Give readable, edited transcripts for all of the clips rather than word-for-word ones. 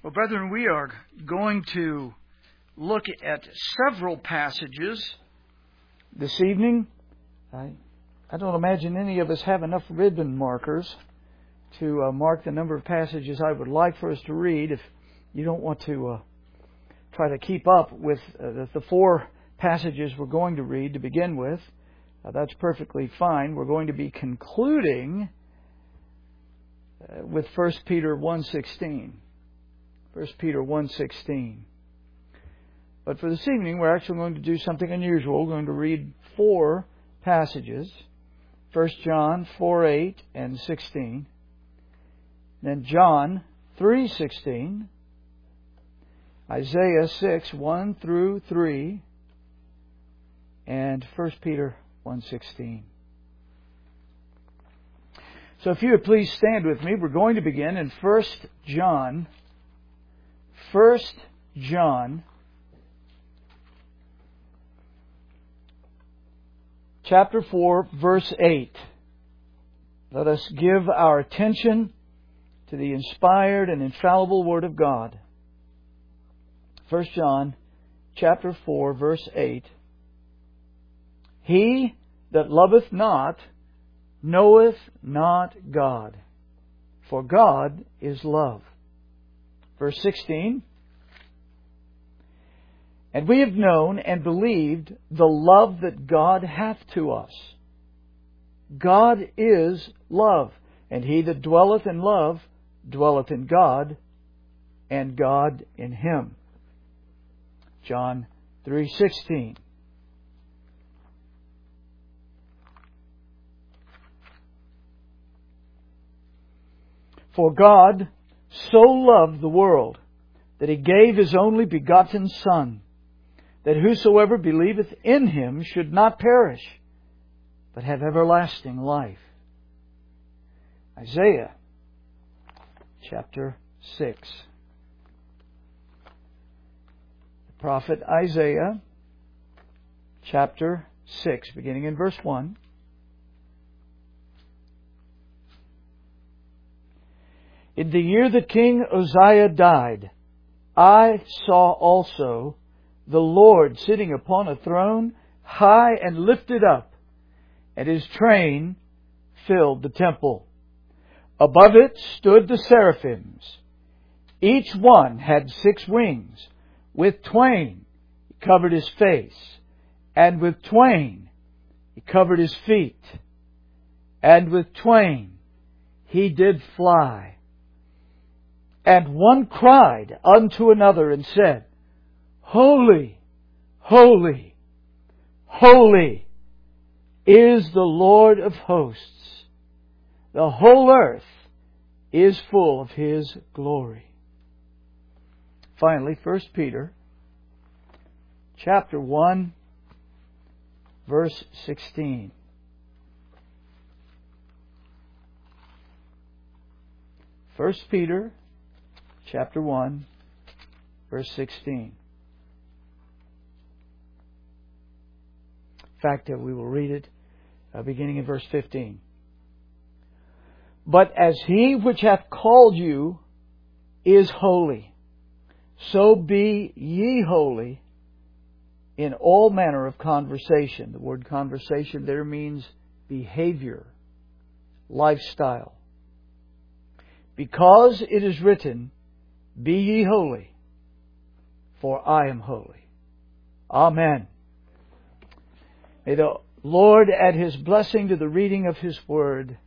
Well, brethren, we are going to look at several passages this evening. I don't imagine any of us have enough ribbon markers to mark the number of passages I would like for us to read. If you don't want to try to keep up with the four passages we're going to read to begin with, that's perfectly fine. We're going to be concluding with 1 Peter 1:16. 1 Peter 1:16. But for this evening, we're actually going to do something unusual. We're going to read four passages. 1 John 4:8 and 16. Then John 3:16. Isaiah 6:1 through 3. And 1 Peter 1:16. So if you would please stand with me, we're going to begin in 1 John. 1 John chapter 4, verse 8. Let us give our attention to the inspired and infallible Word of God. 1 John chapter 4, verse 8. He that loveth not knoweth not God, for God is love. Verse 16. And we have known and believed the love that God hath to us. God is love, and he that dwelleth in love dwelleth in God, and God in him. John 3:16. For God so loved the world that He gave His only begotten Son, that whosoever believeth in Him should not perish, but have everlasting life. Isaiah chapter 6. The prophet Isaiah chapter 6, beginning in verse 1. In the year that King Uzziah died, I saw also the Lord sitting upon a throne, high and lifted up, and His train filled the temple. Above it stood the seraphims. Each one had 6 wings. With twain He covered His face, and with twain He covered His feet, and with twain He did fly. And one cried unto another and said, Holy, holy, holy is the Lord of hosts. The whole earth is full of His glory. Finally, 1 Peter chapter 1, verse 16. 1 Peter chapter 1, verse 16. In fact, we will read it beginning in verse 15. But as He which hath called you is holy, so be ye holy in all manner of conversation. The word conversation there means behavior, lifestyle. Because it is written, Be ye holy, for I am holy. Amen. May the Lord add His blessing to the reading of His Word.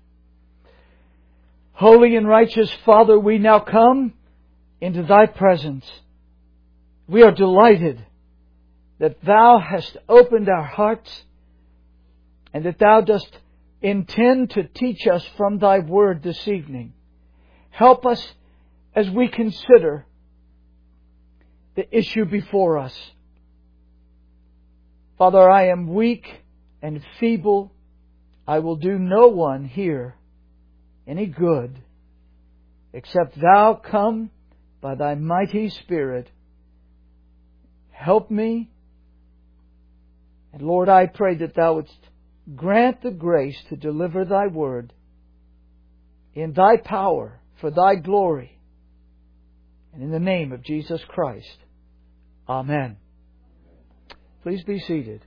Holy and righteous Father, we now come into Thy presence. We are delighted that Thou hast opened our hearts and that Thou dost intend to teach us from Thy Word this evening. Help us as we consider the issue before us. Father, I am weak and feeble. I will do no one here any good except Thou come by Thy mighty Spirit. Help me. And Lord, I pray that Thou wouldst grant the grace to deliver Thy Word in Thy power, for Thy glory, And in the name of Jesus Christ, Amen. Please be seated.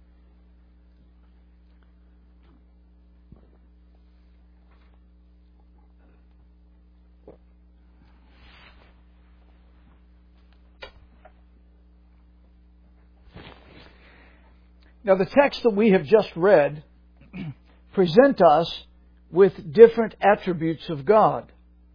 Now, the text that we have just read present us with different attributes of God.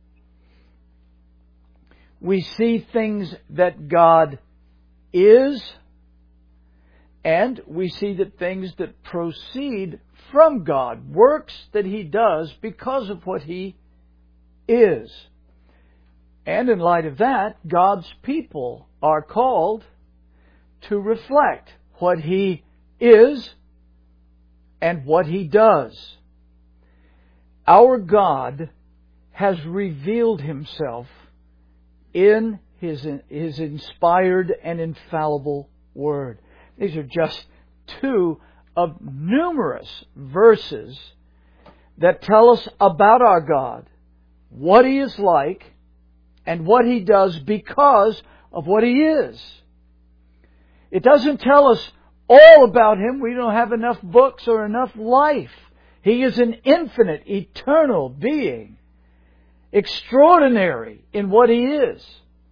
We see things that God is, and we see that things that proceed from God, works that He does because of what He is. And in light of that, God's people are called to reflect what He is and what He does. Our God has revealed Himself in His inspired and infallible Word. These are just two of numerous verses that tell us about our God, what He is like, and what He does because of what He is. It doesn't tell us all about Him. We don't have enough books or enough life. He is an infinite, eternal being, extraordinary in what He is.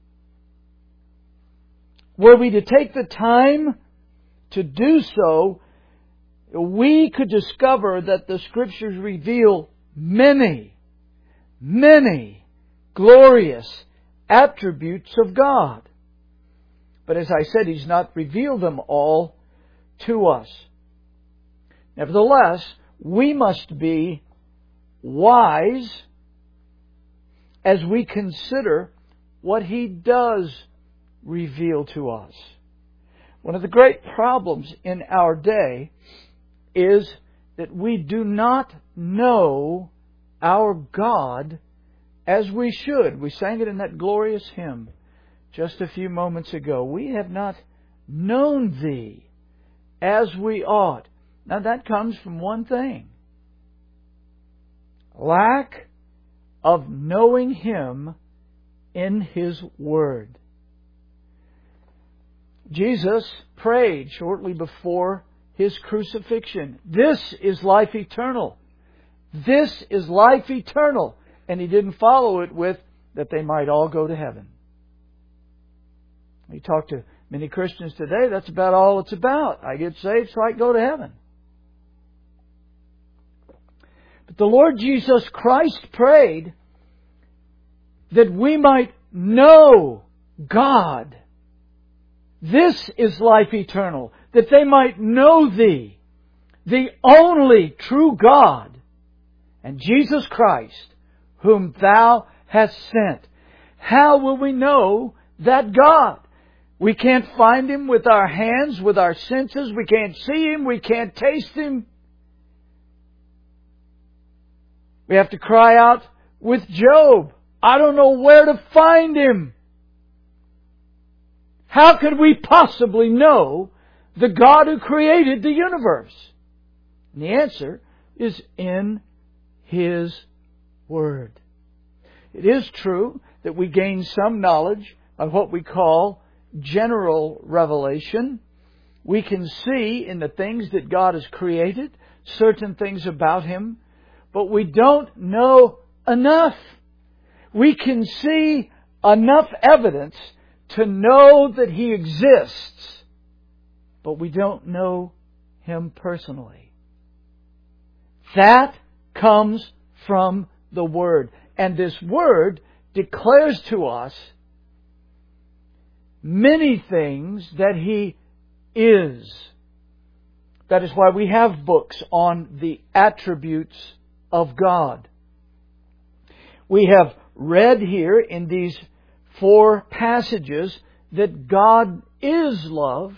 Were we to take the time to do so, we could discover that the Scriptures reveal many, many glorious attributes of God. But as I said, He's not revealed them all to us. Nevertheless, we must be wise as we consider what He does reveal to us. One of the great problems in our day is that we do not know our God as we should. We sang it in that glorious hymn just a few moments ago. We have not known Thee as we ought. Now that comes from one thing: lack of knowing Him in His Word. Jesus prayed shortly before His crucifixion, "This is life eternal. This is life eternal." And He didn't follow it with, "that they might all go to heaven." We talk to many Christians today, that's about all it's about. I get saved so I can go to heaven. But the Lord Jesus Christ prayed that we might know God. This is life eternal, that they might know Thee, the only true God, and Jesus Christ, whom Thou hast sent. How will we know that God? We can't find Him with our hands, with our senses. We can't see Him. We can't taste Him. We have to cry out with Job, "I don't know where to find Him." How could we possibly know the God who created the universe? And the answer is in His Word. It is true that we gain some knowledge of what we call general revelation. We can see in the things that God has created certain things about Him, but we don't know enough. We can see enough evidence to know that He exists, but we don't know Him personally. That comes from the Word. And this Word declares to us many things that He is. That is why we have books on the attributes of God. We have read here in these 4 passages that God is love,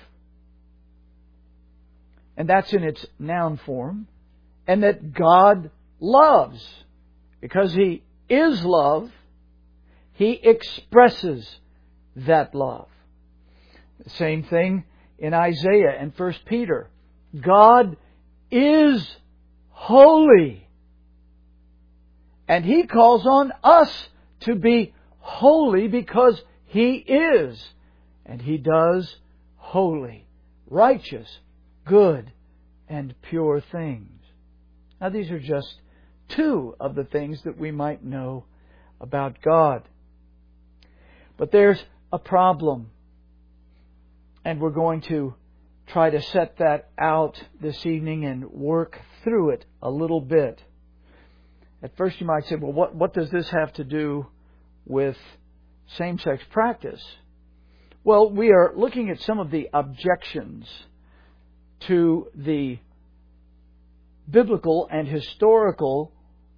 and that's in its noun form, and that God loves. Because He is love, He expresses that love. The same thing in Isaiah and 1 Peter. God is holy. And He calls on us to be holy because He is, and He does holy, righteous, good, and pure things. Now, these are just two of the things that we might know about God. But there's a problem, and we're going to try to set that out this evening and work through it a little bit. At first you might say, well, what does this have to do with same-sex practice? Well, we are looking at some of the objections to the biblical and historical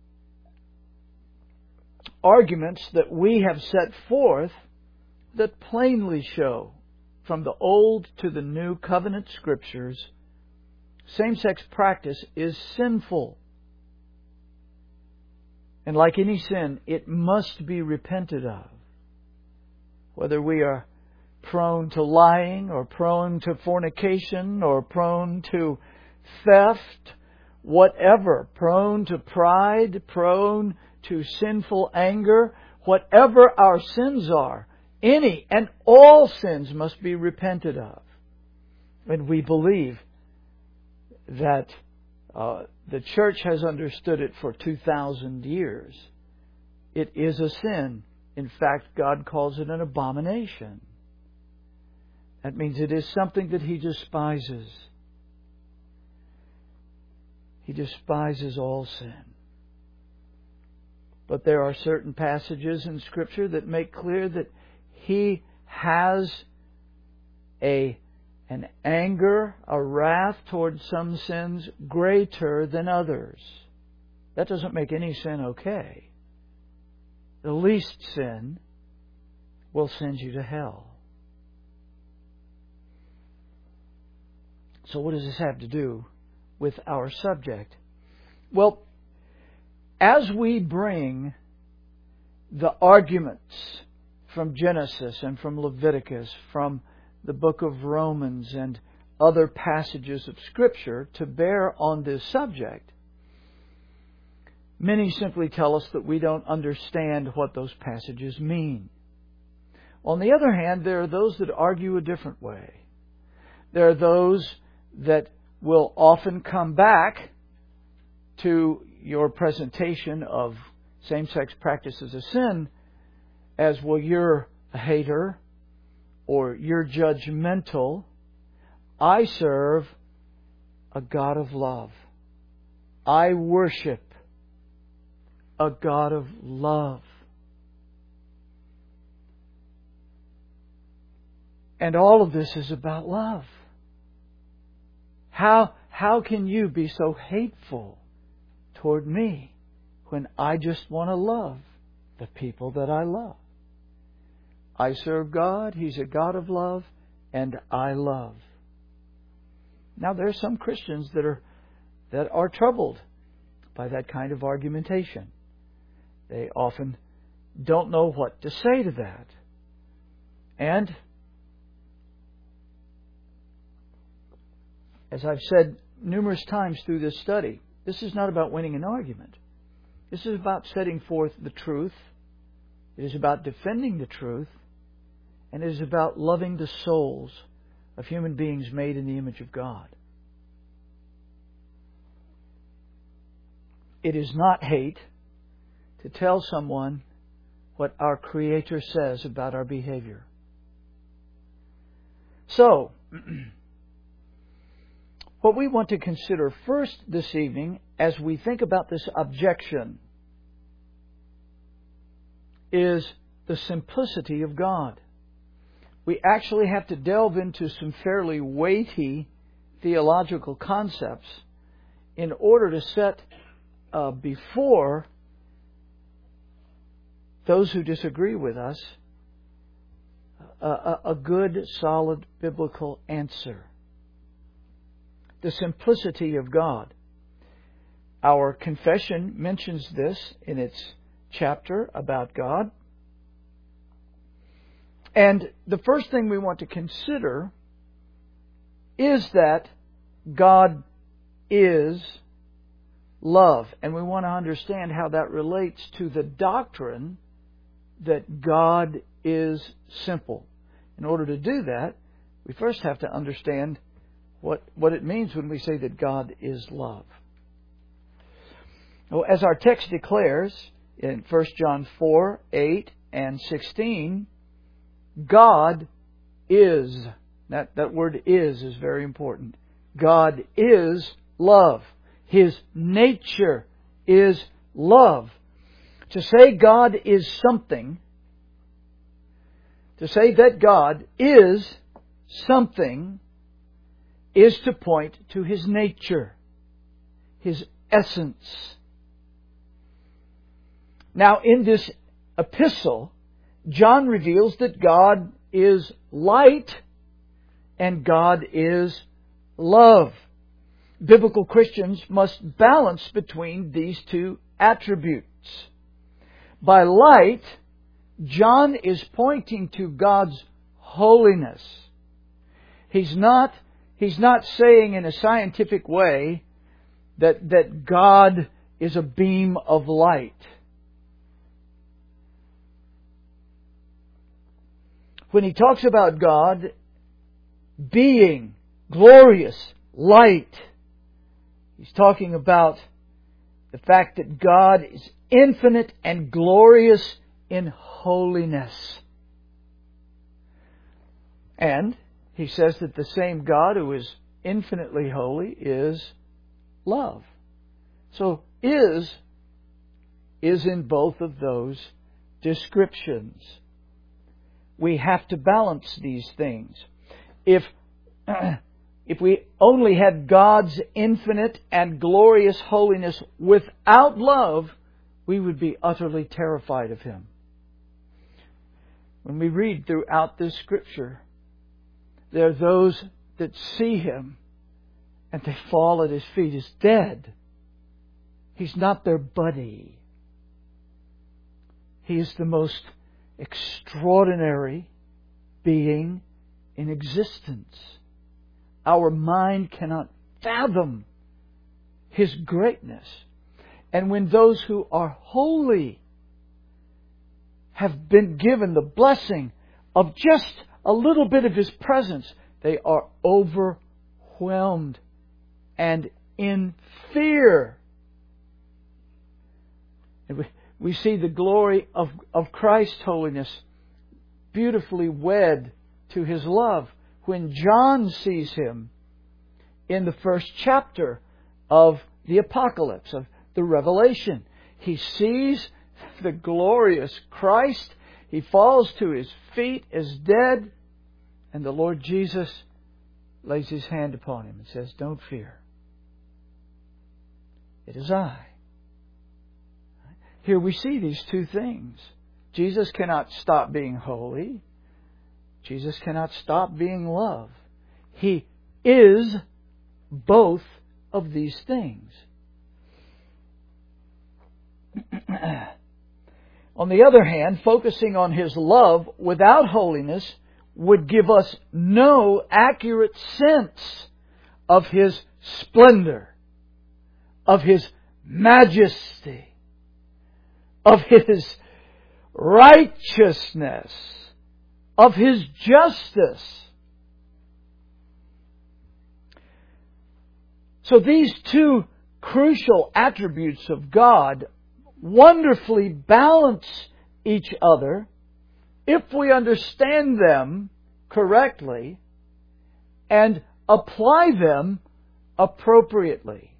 arguments that we have set forth that plainly show, from the Old to the New Covenant Scriptures, same-sex practice is sinful. And like any sin, it must be repented of. Whether we are prone to lying, or prone to fornication, or prone to theft, whatever, prone to pride, prone to sinful anger, whatever our sins are, any and all sins must be repented of. And we believe that the church has understood it for 2,000 years. It is a sin. In fact, God calls it an abomination. That means it is something that He despises. He despises all sin. But there are certain passages in Scripture that make clear that He has an anger, a wrath towards some sins greater than others. That doesn't make any sin okay. The least sin will send you to hell. So what does this have to do with our subject? Well, as we bring the arguments from Genesis and from Leviticus, from the book of Romans and other passages of Scripture to bear on this subject, many simply tell us that we don't understand what those passages mean. On the other hand, there are those that argue a different way. There are those that will often come back to your presentation of same-sex practice as a sin as, well, you're a hater, or you're judgmental. I serve a God of love. I worship a God of love. And all of this is about love. How can you be so hateful toward me when I just want to love the people that I love? I serve God, He's a God of love, and I love. Now, there are some Christians that are troubled by that kind of argumentation. They often don't know what to say to that. And as I've said numerous times through this study, this is not about winning an argument. This is about setting forth the truth. It is about defending the truth. And it is about loving the souls of human beings made in the image of God. It is not hate to tell someone what our Creator says about our behavior. So, what we want to consider first this evening as we think about this objection is the simplicity of God. We actually have to delve into some fairly weighty theological concepts in order to set before those who disagree with us a good, solid biblical answer. The simplicity of God. Our confession mentions this in its chapter about God. And the first thing we want to consider is that God is love. And we want to understand how that relates to the doctrine that God is simple. In order to do that, we first have to understand what it means when we say that God is love. Well, as our text declares in 1 John 4, 8 and 16, God is. That word is very important. God is love. His nature is love. To say God is something, to say that God is something, is to point to His nature, His essence. Now, in this epistle, John reveals that God is light and God is love. Biblical Christians must balance between these two attributes. By light, John is pointing to God's holiness. He's not saying in a scientific way that God is a beam of light. When he talks about God being glorious light, he's talking about the fact that God is infinite and glorious in holiness. And he says that the same God who is infinitely holy is love. So is in both of those descriptions. We have to balance these things. If we only had God's infinite and glorious holiness without love, we would be utterly terrified of Him. When we read throughout this Scripture, there are those that see Him and they fall at His feet as dead. He's not their buddy. He is the most extraordinary being in existence. Our mind cannot fathom His greatness. And when those who are holy have been given the blessing of just a little bit of His presence, they are overwhelmed and in fear. And we see the glory of Christ's holiness beautifully wed to His love when John sees Him in the first chapter of the Apocalypse, of the Revelation. He sees the glorious Christ. He falls to His feet as dead. And the Lord Jesus lays His hand upon him and says, "Don't fear. It is I." Here we see these two things. Jesus cannot stop being holy. Jesus cannot stop being love. He is both of these things. On the other hand, focusing on His love without holiness would give us no accurate sense of His splendor, of His majesty, of His righteousness, of His justice. So these two crucial attributes of God wonderfully balance each other if we understand them correctly and apply them appropriately.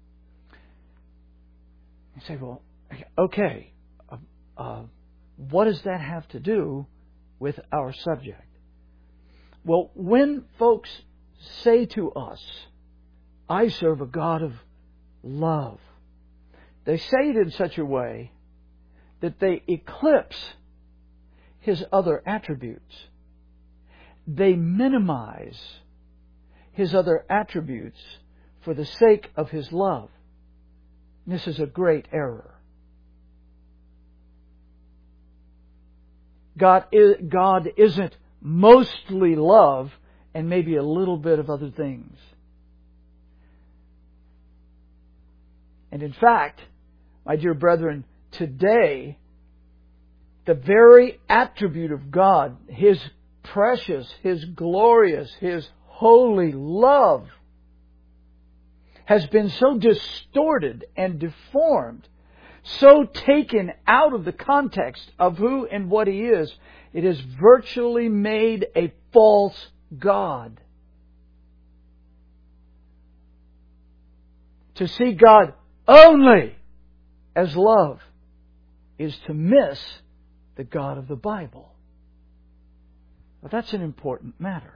You say, well, okay, what does that have to do with our subject? Well, when folks say to us, "I serve a God of love," they say it in such a way that they eclipse His other attributes. They minimize His other attributes for the sake of His love. This is a great error. God isn't mostly love and maybe a little bit of other things. And in fact, my dear brethren, today the very attribute of God, His precious, His glorious, His holy love, has been so distorted and deformed, so taken out of the context of who and what He is, it has virtually made a false God. To see God only as love is to miss the God of the Bible. Well, that's an important matter.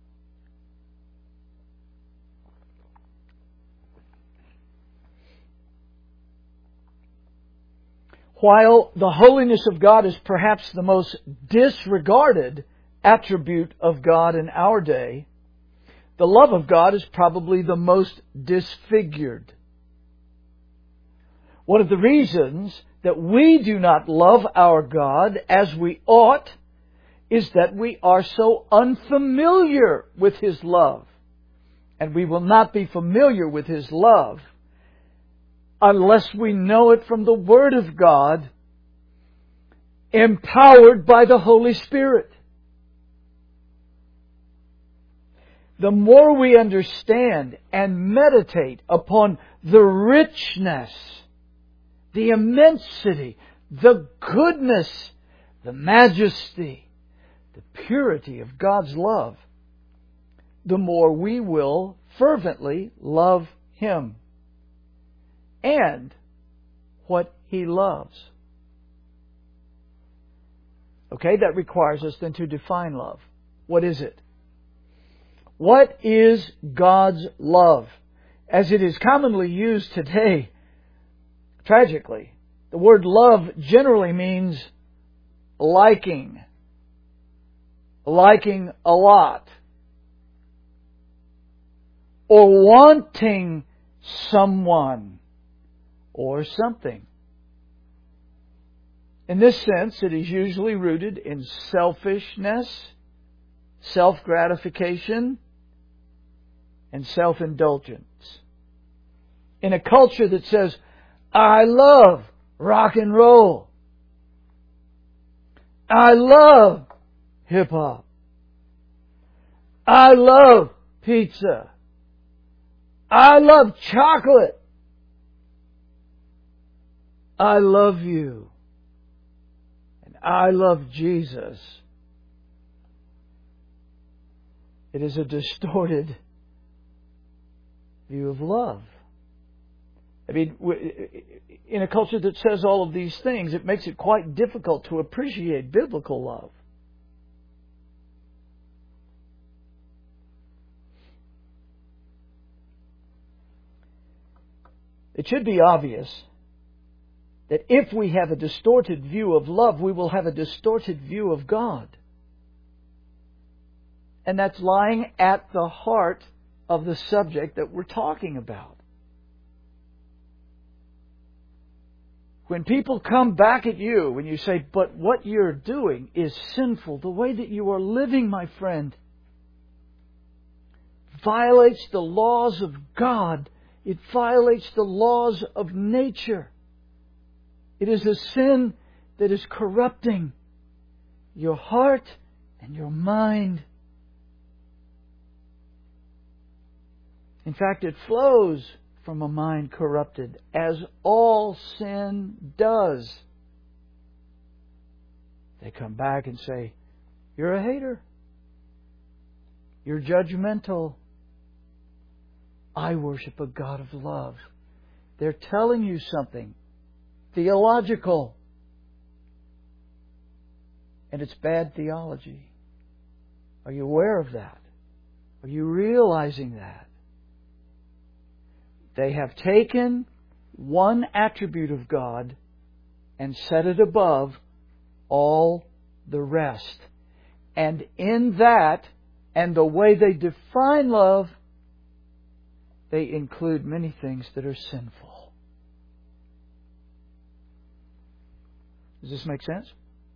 While the holiness of God is perhaps the most disregarded attribute of God in our day, the love of God is probably the most disfigured. One of the reasons that we do not love our God as we ought is that we are so unfamiliar with His love. And we will not be familiar with His love unless we know it from the Word of God, empowered by the Holy Spirit. The more we understand and meditate upon the richness, the immensity, the goodness, the majesty, the purity of God's love, the more we will fervently love Him and what He loves. Okay, that requires us then to define love. What is it? What is God's love? As it is commonly used today, tragically, the word love generally means liking. Liking a lot. Or wanting someone or something. In this sense, it is usually rooted in selfishness, self-gratification, and self-indulgence. In a culture that says, I love rock and roll. I love hip-hop. I love pizza. I love chocolate. I love you. And I love Jesus. It is a distorted view of love. I mean, in a culture that says all of these things, it makes it quite difficult to appreciate biblical love. It should be obvious that if we have a distorted view of love, we will have a distorted view of God. And that's lying at the heart of the subject that we're talking about. When people come back at you, when you say, but what you're doing is sinful, the way that you are living, my friend, violates the laws of God. It violates the laws of nature. It is a sin that is corrupting your heart and your mind. In fact, it flows from a mind corrupted, as all sin does. They come back and say, you're a hater. You're judgmental. I worship a God of love. They're telling you something theological. And it's bad theology. Are you aware of that? Are you realizing that? They have taken one attribute of God and set it above all the rest. And in that, and the way they define love, they include many things that are sinful. Does this make sense?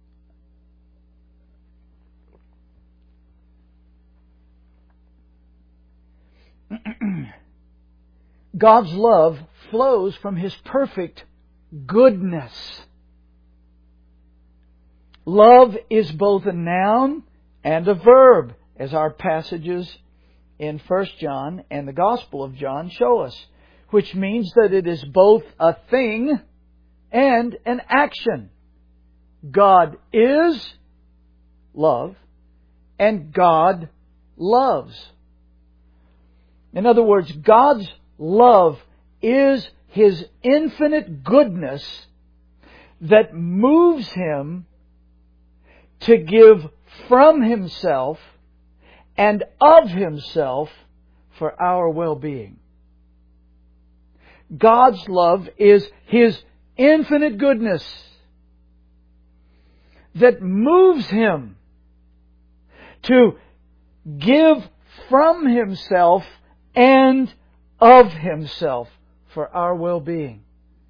God's love flows from His perfect goodness. Love is both a noun and a verb, as our passages in 1 John and the Gospel of John show us, which means that it is both a thing and an action. God is love, and God loves. In other words, God's love is His infinite goodness that moves Him to give from Himself and of Himself for our well-being. God's love is His infinite goodness that moves Him to give from Himself and of Himself for our well-being.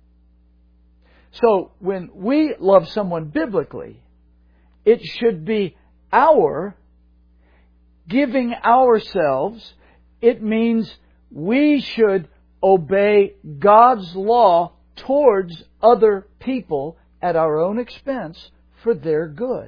So, when we love someone biblically, it should be our giving ourselves. It means we should obey God's law towards other people at our own expense for their good.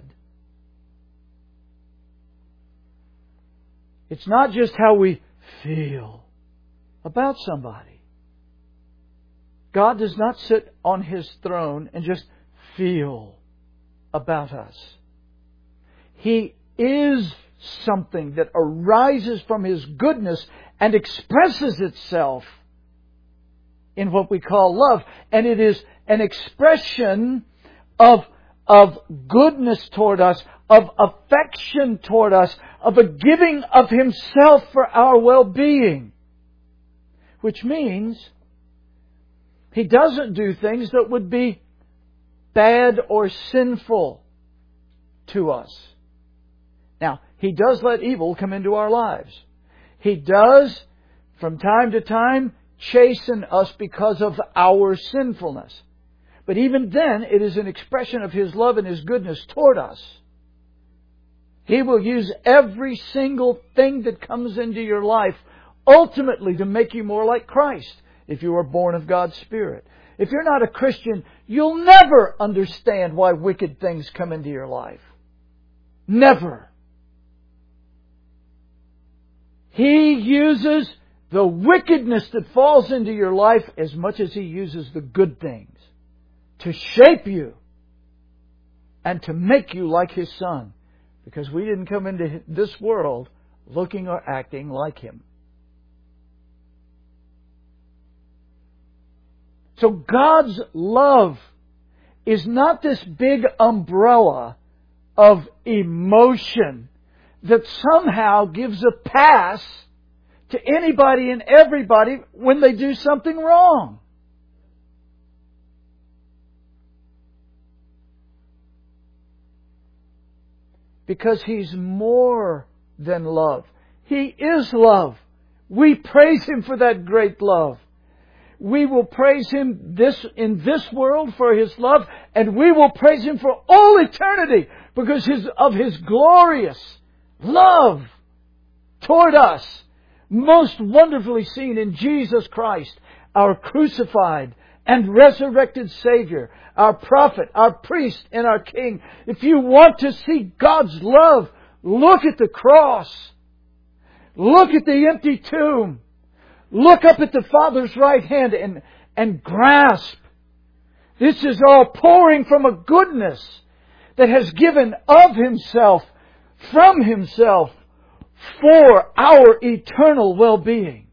It's not just how we feel about somebody. God does not sit on His throne and just feel about us. He is something that arises from His goodness and expresses itself in what we call love. And it is an expression of goodness toward us, of affection toward us, of a giving of Himself for our well-being. Which means He doesn't do things that would be bad or sinful to us. Now, He does let evil come into our lives. He does, from time to time, chasten us because of our sinfulness. But even then, it is an expression of His love and His goodness toward us. He will use every single thing that comes into your life ultimately to make you more like Christ if you are born of God's Spirit. If you're not a Christian, you'll never understand why wicked things come into your life. Never. He uses the wickedness that falls into your life as much as He uses the good things to shape you and to make you like His Son. Because we didn't come into this world looking or acting like Him. So God's love is not this big umbrella of emotion that somehow gives a pass to anybody and everybody when they do something wrong. Because He's more than love. He is love. We praise Him for that great love. We will praise Him in this world for His love, and we will praise Him for all eternity because of His glorious love toward us, most wonderfully seen in Jesus Christ, our crucified and resurrected Savior, our prophet, our priest, and our King. If you want to see God's love, look at the cross. Look at the empty tomb. Look up at the Father's right hand and grasp. This is all pouring from a goodness that has given of Himself, from Himself, for our eternal well-being.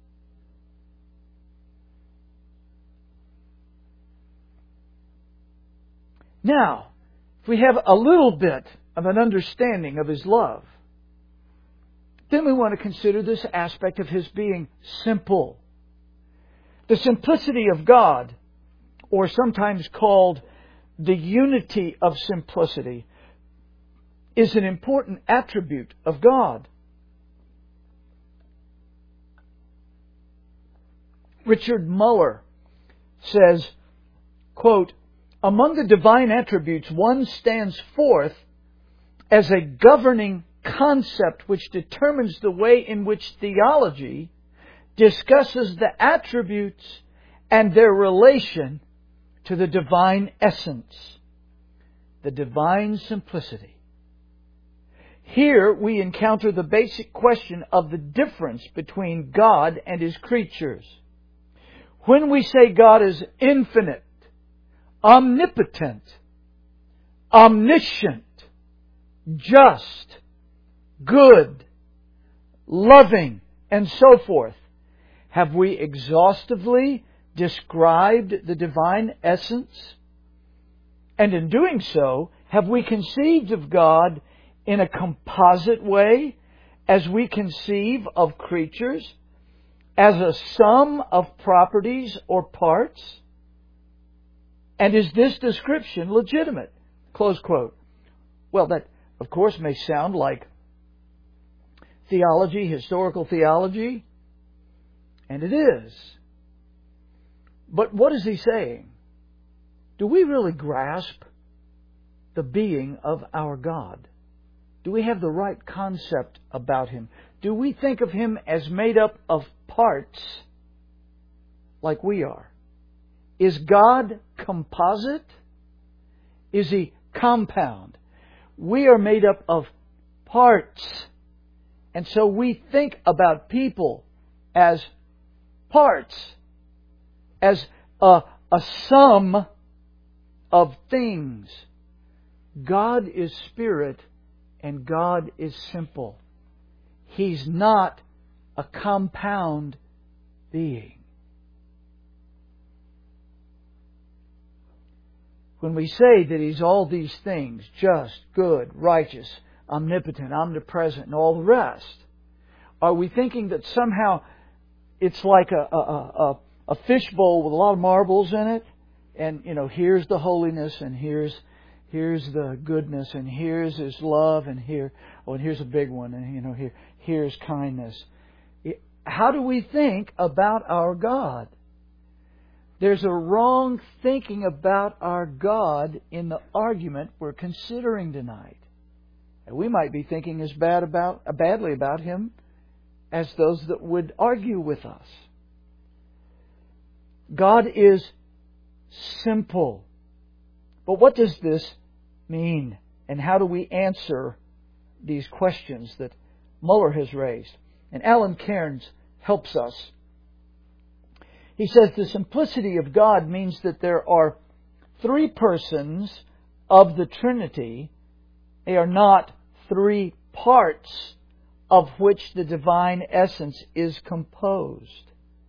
Now, if we have a little bit of an understanding of His love, then we want to consider this aspect of His being simple. The simplicity of God, or sometimes called the unity of simplicity, is an important attribute of God. Richard Muller says, quote, "Among the divine attributes, one stands forth as a governing concept which determines the way in which theology discusses the attributes and their relation to the divine essence. the divine simplicity. Here we encounter the basic question of the difference between God and His creatures. When we say God is infinite, omnipotent, omniscient, just, good, loving, and so forth, have we exhaustively described the divine essence? And in doing so, have we conceived of God in a composite way, as we conceive of creatures, as a sum of properties or parts? And is this description legitimate? Close quote. Well, that, of course, may sound like theology, historical theology, and it is. But what is he saying? Do we really grasp the being of our God? Do we have the right concept about Him? Do we think of Him as made up of parts like we are? Is God composite? Is He compound? We are made up of parts. And so we think about people as parts, as a sum of things. God is spirit and God is simple. He's not a compound being. When we say that He's all these things, just, good, righteous, omnipotent, omnipresent, and all the rest, are we thinking that somehow it's like a fishbowl with a lot of marbles in it? And, here's the holiness, and here's the goodness, and here's His love, and here's a big one, and here's kindness. How do we think about our God? There's a wrong thinking about our God in the argument we're considering tonight. And we might be thinking as badly about Him as those that would argue with us. God is simple. But what does this mean? And how do we answer these questions that Muller has raised? And Alan Cairns helps us. He says the simplicity of God means that there are three persons of the Trinity. They are not three parts of which the divine essence is composed.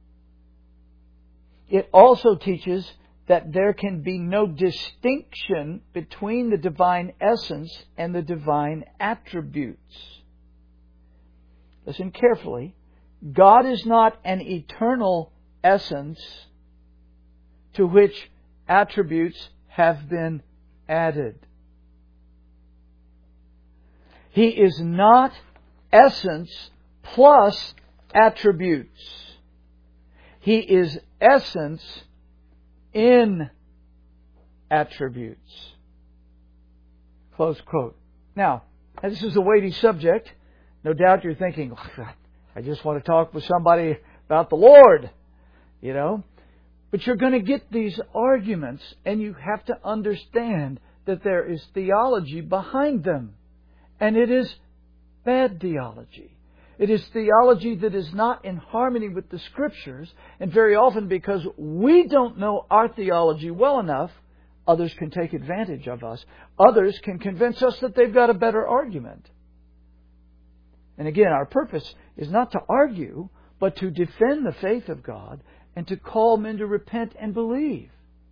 It also teaches that there can be no distinction between the divine essence and the divine attributes. Listen carefully. God is not an eternal essence to which attributes have been added. He is not essence plus attributes. He is essence in attributes. Close quote. Now, this is a weighty subject. No doubt you're thinking, I just want to talk with somebody about the Lord, But you're going to get these arguments, and you have to understand that there is theology behind them. And it is bad theology. It is theology that is not in harmony with the Scriptures, and very often because we don't know our theology well enough, others can take advantage of us. Others can convince us that they've got a better argument. And again, our purpose is not to argue, but to defend the faith of God and to call men to repent and believe.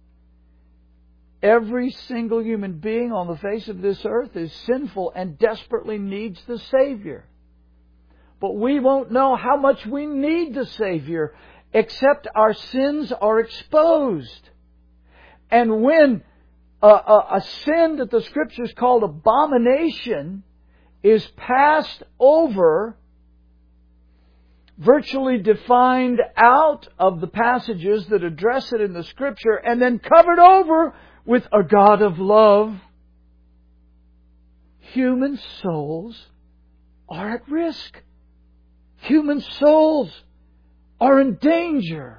Every single human being on the face of this earth is sinful and desperately needs the Savior. But we won't know how much we need the Savior except our sins are exposed. And when a sin that the Scriptures called abomination is passed over, virtually defined out of the passages that address it in the Scripture, and then covered over with a God of love, human souls are at risk. Human souls are in danger.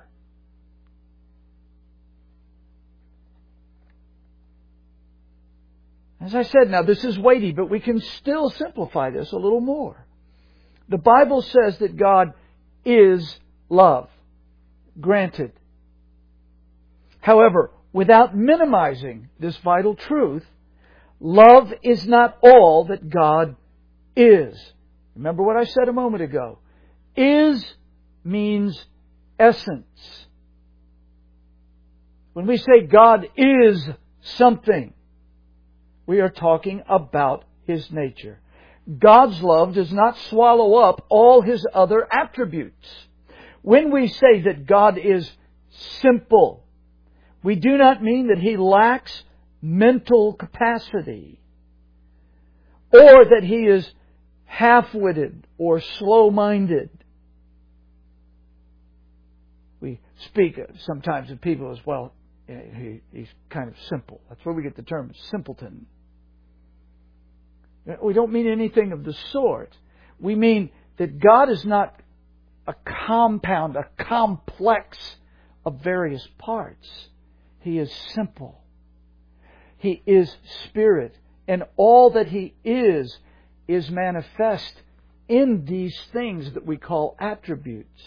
As I said, now this is weighty, but we can still simplify this a little more. The Bible says that God is love. Granted. However, without minimizing this vital truth, love is not all that God is. Remember what I said a moment ago. Is means essence. When we say God is something, we are talking about His nature. God's love does not swallow up all His other attributes. When we say that God is simple, we do not mean that He lacks mental capacity, or that He is half-witted or slow-minded. We speak sometimes of people as, well, he's kind of simple. That's where we get the term simpleton. We don't mean anything of the sort. We mean that God is not a compound, a complex of various parts. He is simple. He is Spirit. And all that He is manifest in these things that we call attributes.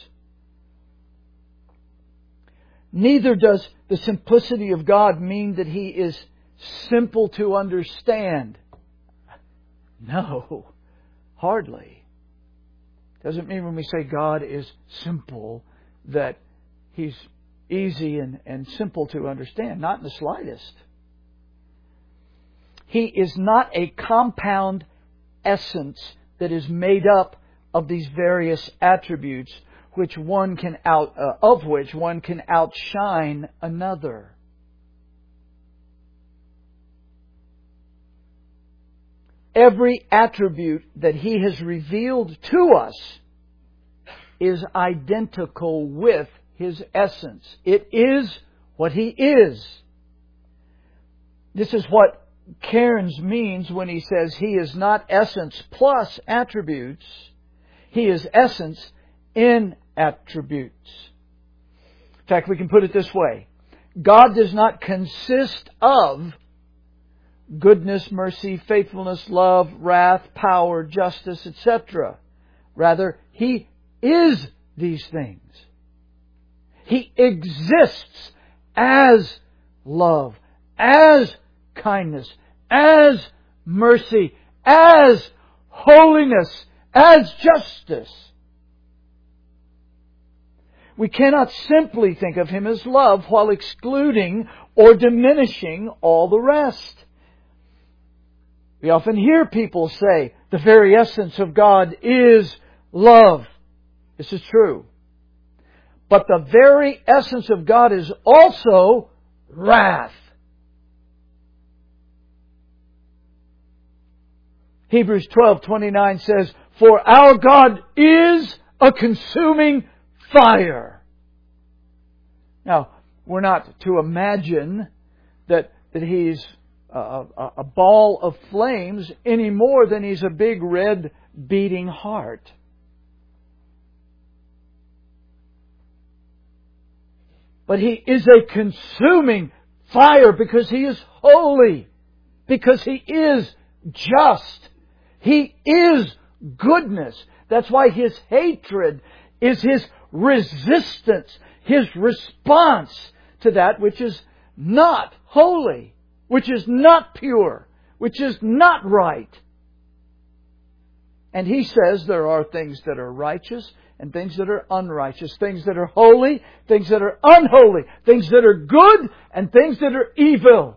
Neither does the simplicity of God mean that He is simple to understand. No, hardly. Doesn't mean when we say God is simple that He's easy and simple to understand. Not in the slightest. He is not a compound essence that is made up of these various attributes of which one can outshine another. Every attribute that He has revealed to us is identical with His essence. It is what He is. This is what Cairns means when he says He is not essence plus attributes. He is essence in attributes. In fact, we can put it this way. God does not consist of goodness, mercy, faithfulness, love, wrath, power, justice, etc. Rather, He is these things. He exists as love, as kindness, as mercy, as holiness, as justice. We cannot simply think of Him as love while excluding or diminishing all the rest. We often hear people say, the very essence of God is love. This is true. But the very essence of God is also wrath. Hebrews 12:29 says, for our God is a consuming fire. Now, we're not to imagine that He's a ball of flames any more than He's a big red beating heart. But He is a consuming fire because He is holy, because He is just. He is goodness. That's why His hatred is His resistance, His response to that which is not holy, which is not pure, which is not right. And He says there are things that are righteous and things that are unrighteous, things that are holy, things that are unholy, things that are good and things that are evil.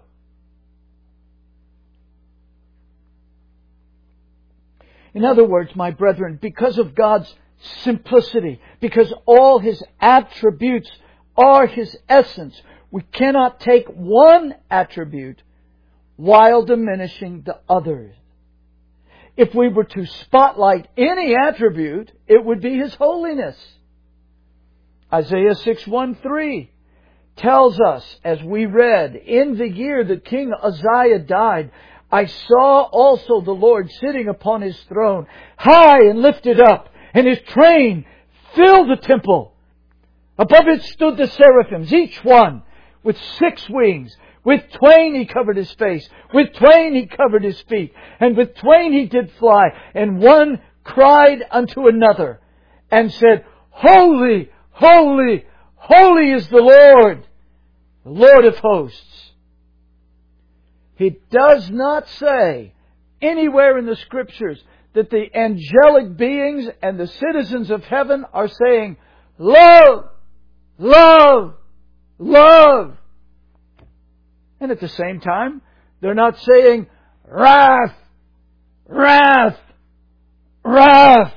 In other words, my brethren, because of God's simplicity, because all His attributes are His essence, we cannot take one attribute while diminishing the others. If we were to spotlight any attribute, it would be His holiness. Isaiah 6:1-3 tells us, as we read, in the year that King Uzziah died, I saw also the Lord sitting upon His throne, high and lifted up, and His train filled the temple. Above it stood the seraphims, each one with 6 wings. With twain He covered His face. With twain He covered His feet. And with twain He did fly. And one cried unto another and said, Holy, holy, holy is the Lord of hosts. He does not say anywhere in the Scriptures that the angelic beings and the citizens of heaven are saying, love, love, love. And at the same time, they're not saying, wrath, wrath, wrath.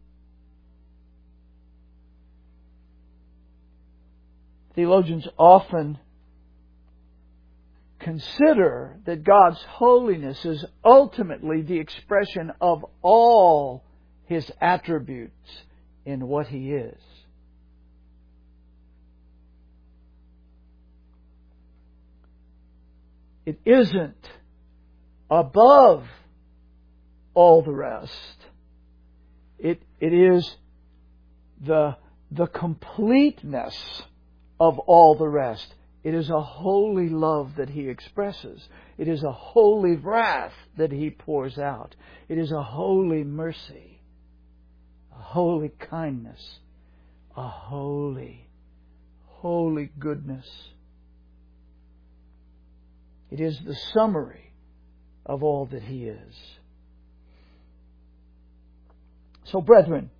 Theologians often consider that God's holiness is ultimately the expression of all His attributes in what He is. It isn't above all the rest. It is the completeness of all the rest. It is a holy love that He expresses. It is a holy wrath that He pours out. It is a holy mercy, a holy kindness, a holy, holy goodness. It is the summary of all that He is. So, brethren,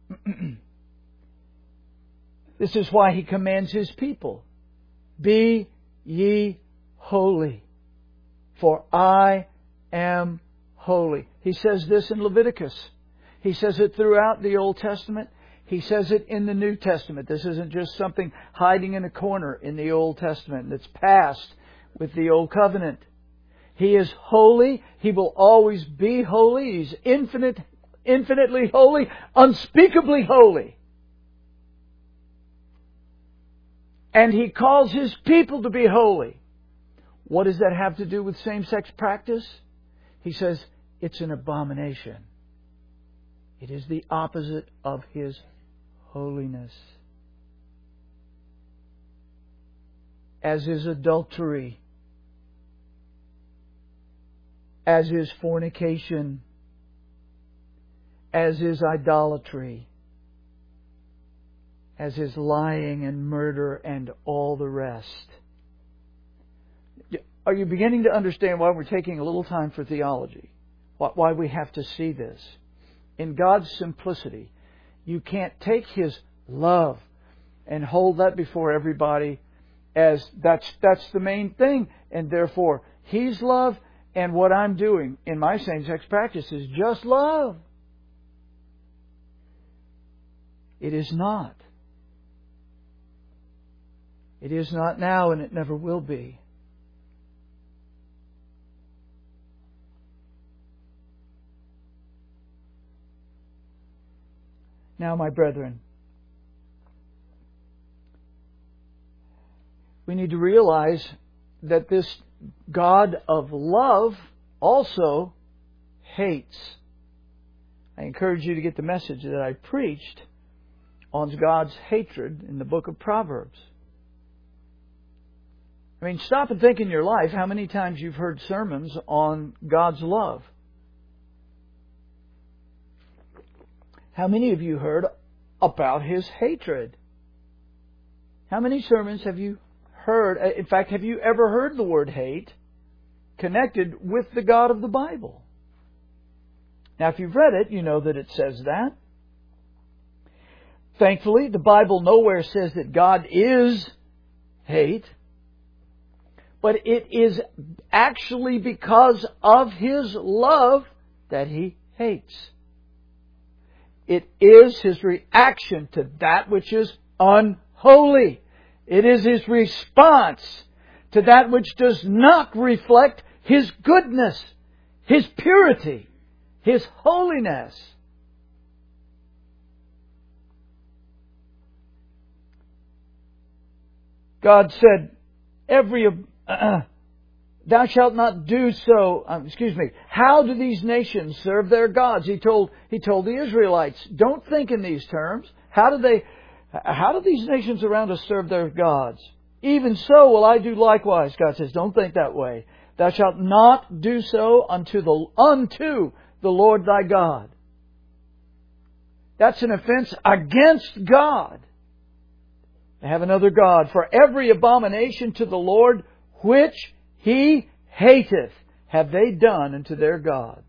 this is why He commands His people, be ye holy, for I am holy. He says this in Leviticus. He says it throughout the Old Testament. He says it in the New Testament. This isn't just something hiding in a corner in the Old Testament that's passed with the Old Covenant. He is holy. He will always be holy. He's infinitely holy, unspeakably holy. And He calls His people to be holy. What does that have to do with same-sex practice? He says it's an abomination. It is the opposite of His holiness. As is adultery, as is fornication, as is idolatry, as is lying and murder and all the rest. Are you beginning to understand why we're taking a little time for theology? Why we have to see this? In God's simplicity, you can't take His love and hold that before everybody as that's the main thing, and therefore He's love, and what I'm doing in my same-sex practice is just love. It is not. It is not now, and it never will be. Now, my brethren, we need to realize that this God of love also hates. I encourage you to get the message that I preached on God's hatred in the book of Proverbs. I mean, stop and think in your life how many times you've heard sermons on God's love. How many of you heard about His hatred? How many sermons have you heard? In fact, have you ever heard the word hate connected with the God of the Bible? Now, if you've read it, you know that it says that. Thankfully, the Bible nowhere says that God is hate. But it is actually because of His love that He hates. It is His reaction to that which is unholy. It is His response to that which does not reflect His goodness, His purity, His holiness. God said, thou shalt not do so. How do these nations serve their gods? He told the Israelites, don't think in these terms. How do these nations around us serve their gods? even so will I do likewise. God says, don't think that way. Thou shalt not do so unto the Lord thy God. That's an offense against God. To have another God. For every abomination to the Lord which He hateth have they done unto their gods.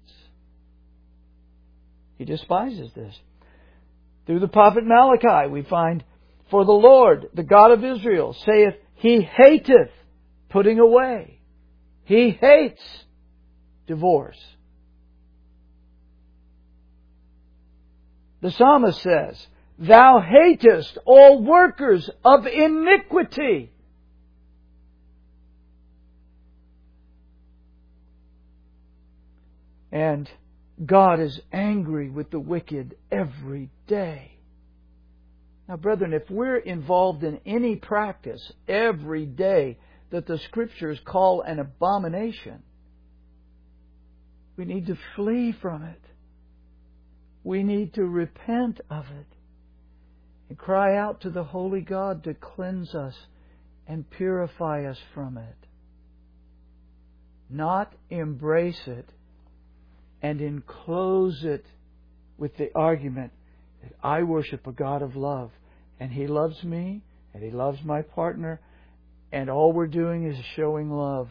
He despises this. Through the prophet Malachi we find, for the Lord, the God of Israel, saith, He hateth putting away. He hates divorce. The psalmist says, Thou hatest all workers of iniquity. And God is angry with the wicked every day. Now, brethren, if we're involved in any practice every day that the Scriptures call an abomination, we need to flee from it. We need to repent of it and cry out to the Holy God to cleanse us and purify us from it. Not embrace it and enclose it with the argument that I worship a God of love and He loves me and He loves my partner and all we're doing is showing love.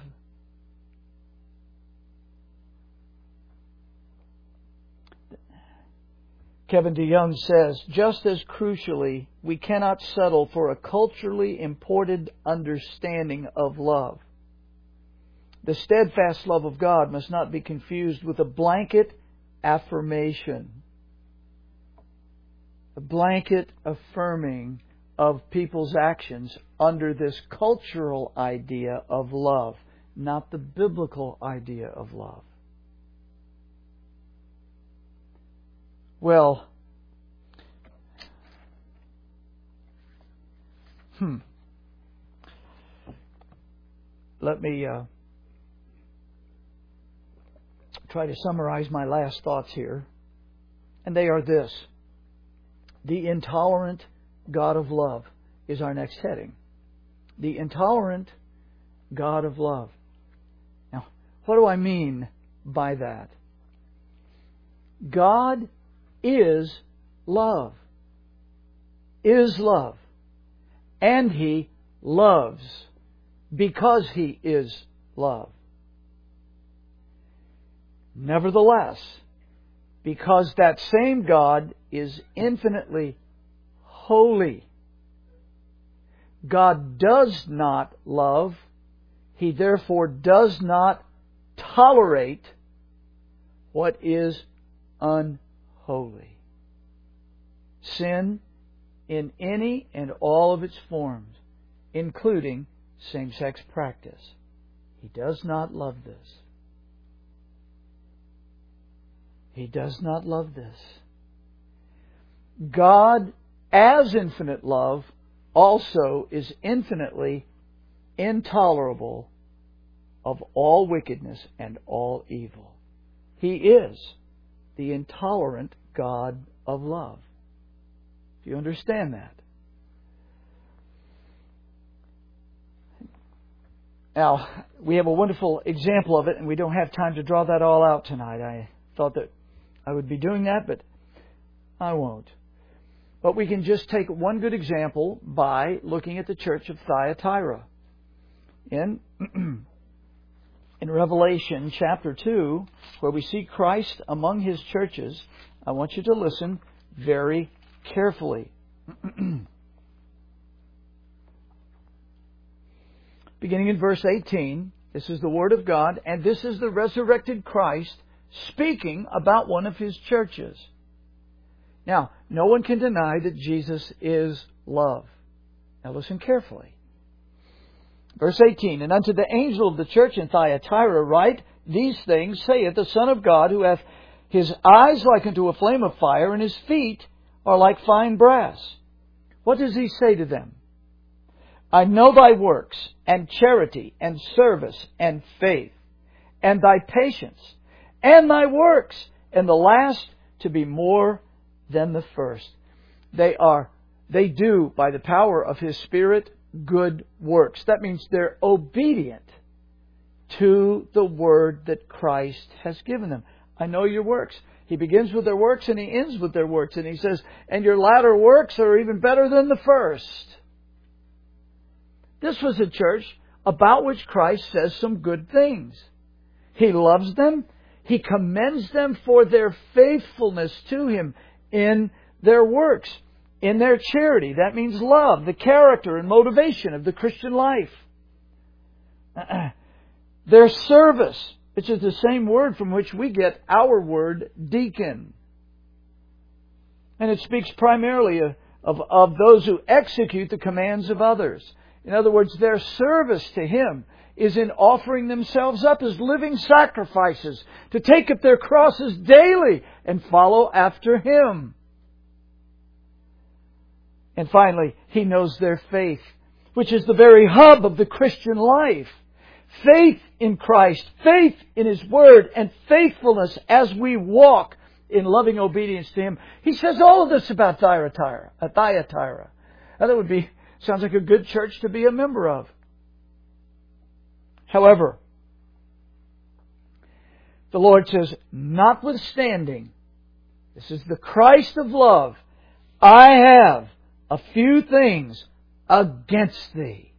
Kevin DeYoung says, just as crucially, we cannot settle for a culturally imported understanding of love. The steadfast love of God must not be confused with a blanket affirmation, a blanket affirming of people's actions under this cultural idea of love, not the biblical idea of love. Well, let me try to summarize my last thoughts here. And they are this. The intolerant God of love is our next heading. The intolerant God of love. Now, what do I mean by that? God is love. Is love. And He loves because He is love. Nevertheless, because that same God is infinitely holy, God does not love. He therefore does not tolerate what is unholy. Sin in any and all of its forms, including same-sex practice. He does not love this. He does not love this. God, as infinite love, also is infinitely intolerable of all wickedness and all evil. He is the intolerant God of love. Do you understand that? Now, we have a wonderful example of it, and we don't have time to draw that all out tonight. I thought that I would be doing that, but I won't. But we can just take one good example by looking at the church of Thyatira. In Revelation chapter 2, where we see Christ among His churches, I want you to listen very carefully. Beginning in verse 18, this is the Word of God, and this is the resurrected Christ speaking about one of His churches. Now, no one can deny that Jesus is love. Now listen carefully. Verse 18, and unto the angel of the church in Thyatira write, these things saith the Son of God, who hath His eyes like unto a flame of fire, and His feet are like fine brass. What does He say to them? I know thy works, and charity, and service, and faith, and thy patience, and thy works, and the last to be more than the first. They do, by the power of His Spirit, good works. That means they're obedient to the word that Christ has given them. I know your works. He begins with their works and He ends with their works. And He says, and your latter works are even better than the first. This was a church about which Christ says some good things. He loves them. He commends them for their faithfulness to Him in their works, in their charity. That means love, the character and motivation of the Christian life. Their service, which is the same word from which we get our word deacon. And it speaks primarily of those who execute the commands of others. In other words, their service to Him is in offering themselves up as living sacrifices to take up their crosses daily and follow after Him. And finally, He knows their faith, which is the very hub of the Christian life. Faith in Christ, faith in His Word, and faithfulness as we walk in loving obedience to Him. He says all of this about Thyatira. Now that sounds like a good church to be a member of. However, the Lord says, notwithstanding, this is the Christ of love, I have a few things against thee.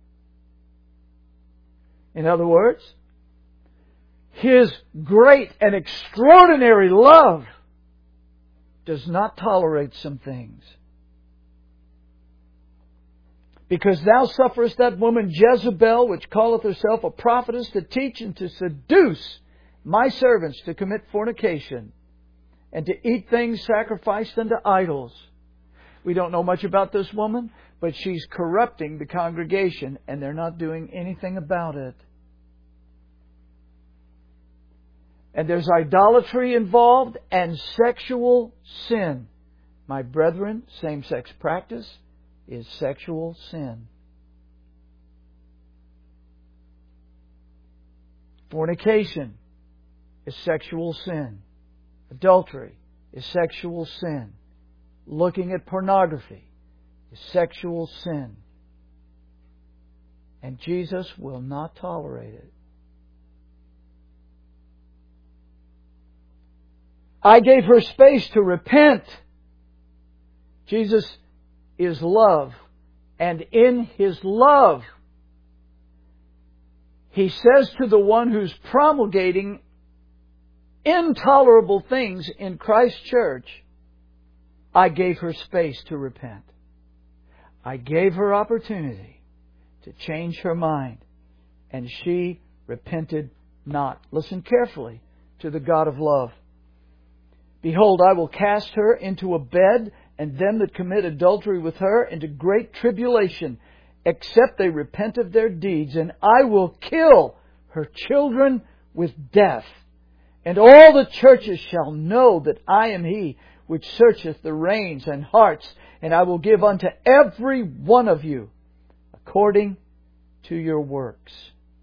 In other words, His great and extraordinary love does not tolerate some things. Because thou sufferest that woman Jezebel, which calleth herself a prophetess, to teach and to seduce my servants to commit fornication and to eat things sacrificed unto idols. We don't know much about this woman, but she's corrupting the congregation, and they're not doing anything about it. And there's idolatry involved and sexual sin. My brethren, same-sex practice is sexual sin. Fornication is sexual sin. Adultery is sexual sin. Looking at pornography is sexual sin. And Jesus will not tolerate it. I gave her space to repent. Jesus is love. And in His love, He says to the one who's promulgating intolerable things in Christ's church, I gave her space to repent. I gave her opportunity to change her mind. And she repented not. Listen carefully to the God of love. Behold, I will cast her into a bed, and them that commit adultery with her into great tribulation, except they repent of their deeds. And I will kill her children with death. And all the churches shall know that I am He which searcheth the reins and hearts, and I will give unto every one of you according to your works.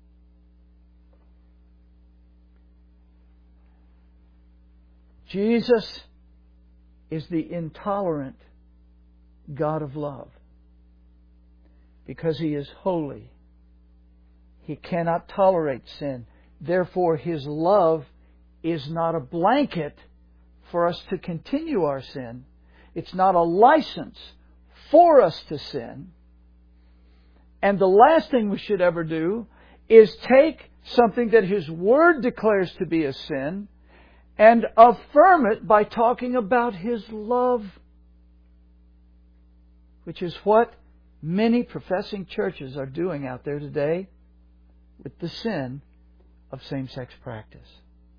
Jesus is the intolerant God of love. Because He is holy, He cannot tolerate sin. Therefore, His love is not a blanket for us to continue our sin. It's not a license for us to sin. And the last thing we should ever do is take something that His Word declares to be a sin and affirm it by talking about His love, which is what many professing churches are doing out there today with the sin of same-sex practice.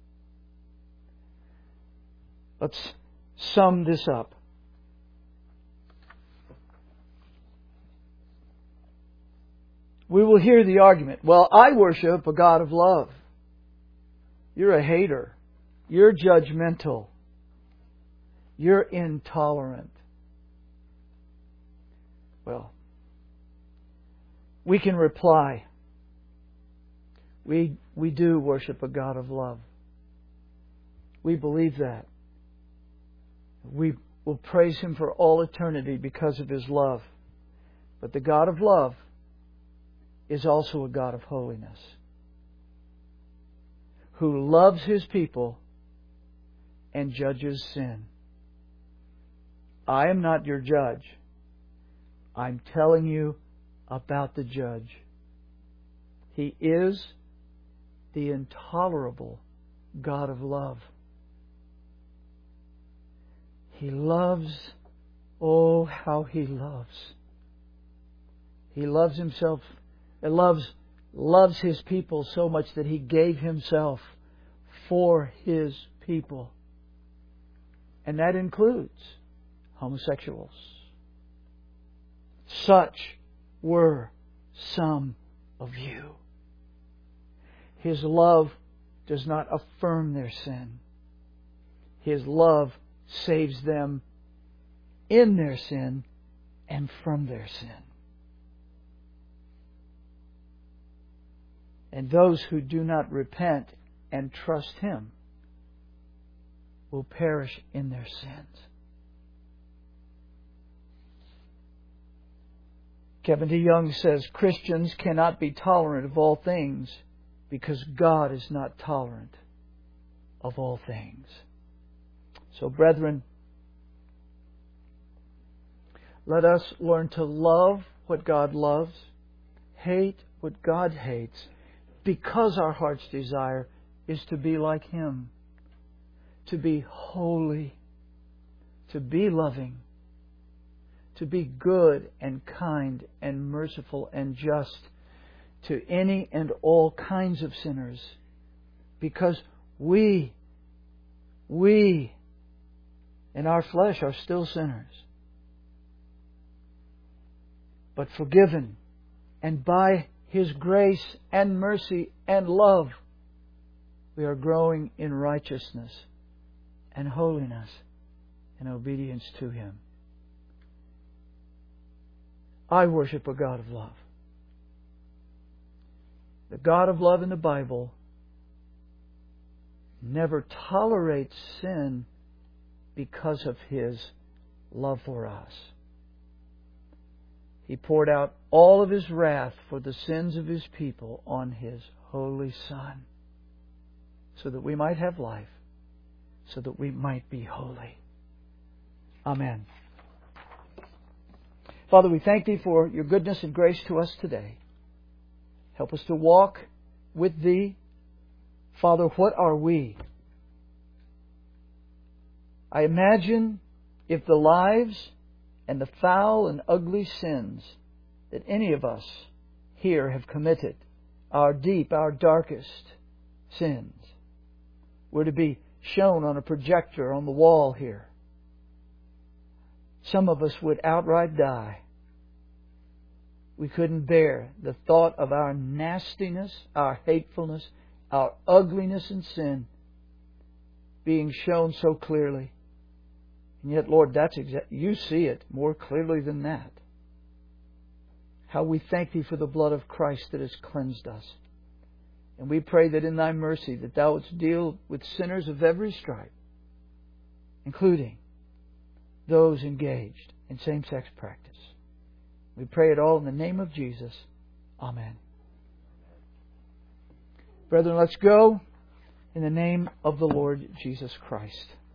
Let's sum this up. We will hear the argument, well, I worship a God of love. You're a hater. You're judgmental. You're intolerant. Well, we can reply, we do worship a God of love. We believe that. We will praise Him for all eternity because of His love. But the God of love is also a God of holiness, who loves His people and judges sin. I am not your judge. I'm telling you about the judge. He is the intolerable God of love. He loves, oh, how He loves. He loves Himself, loves His people so much that He gave Himself for His people. And that includes homosexuals. Such were some of you. His love does not affirm their sin. His love saves them in their sin and from their sin. And those who do not repent and trust Him will perish in their sins. Kevin DeYoung says Christians cannot be tolerant of all things because God is not tolerant of all things. So, brethren, let us learn to love what God loves, hate what God hates, because our heart's desire is to be like Him, to be holy, to be loving, to be good and kind and merciful and just to any and all kinds of sinners, because we in our flesh are still sinners, but forgiven, and by His grace and mercy and love we are growing in righteousness and holiness and obedience to Him. I worship a God of love. The God of love in the Bible never tolerates sin because of His love for us. He poured out all of His wrath for the sins of His people on His holy Son, so that we might have life, so that we might be holy. Amen. Father, we thank Thee for Your goodness and grace to us today. Help us to walk with Thee. Father, what are we? I imagine if the lives and the foul and ugly sins that any of us here have committed, our deep, our darkest sins, were to be shown on a projector on the wall here, some of us would outright die. We couldn't bear the thought of our nastiness, our hatefulness, our ugliness and sin being shown so clearly. And yet, Lord, You see it more clearly than that. How we thank Thee for the blood of Christ that has cleansed us. And we pray that in Thy mercy that Thou wouldst deal with sinners of every stripe, including those engaged in same-sex practice. We pray it all in the name of Jesus. Amen. Brethren, let's go in the name of the Lord Jesus Christ.